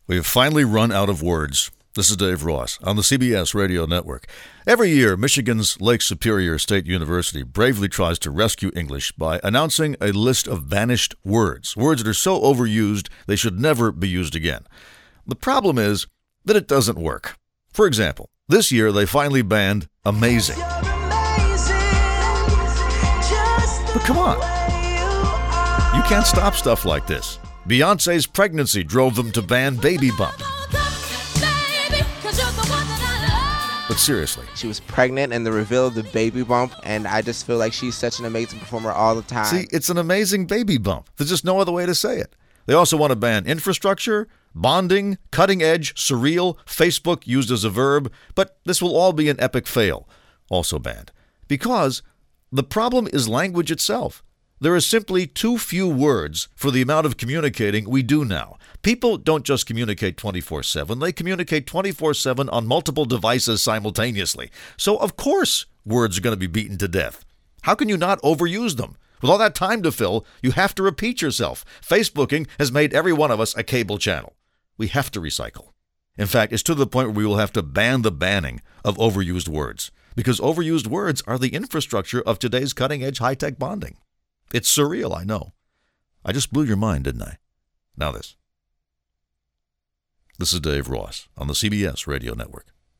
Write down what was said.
We have finally run out of words. This is Dave Ross on the CBS Radio Network. Every year, Michigan's Lake Superior State University bravely tries to rescue English by announcing a list of banished words that are so overused they should never be used again. The problem is that it doesn't work. For example, this year they finally banned amazing. But come on. You can't stop stuff like this. Beyonce's pregnancy drove them to ban baby bump. But seriously. She was pregnant and the reveal of the baby bump, and I just feel like she's such an amazing performer all the time. See, it's an amazing baby bump. There's just no other way to say it. They also want to ban infrastructure, bonding, cutting edge, surreal, Facebook used as a verb, but this will all be an epic fail, also banned. Because the problem is language itself. There are simply too few words for the amount of communicating we do now. People don't just communicate 24/7, they communicate 24/7 on multiple devices simultaneously. So of course words are going to be beaten to death. How can you not overuse them? With all that time to fill, you have to repeat yourself. Facebooking has made every one of us a cable channel. We have to recycle. In fact, it's to the point where we will have to ban the banning of overused words, because overused words are the infrastructure of today's cutting-edge high-tech bonding. It's surreal, I know. I just blew your mind, didn't I? Now this. This is Dave Ross on the CBS Radio Network.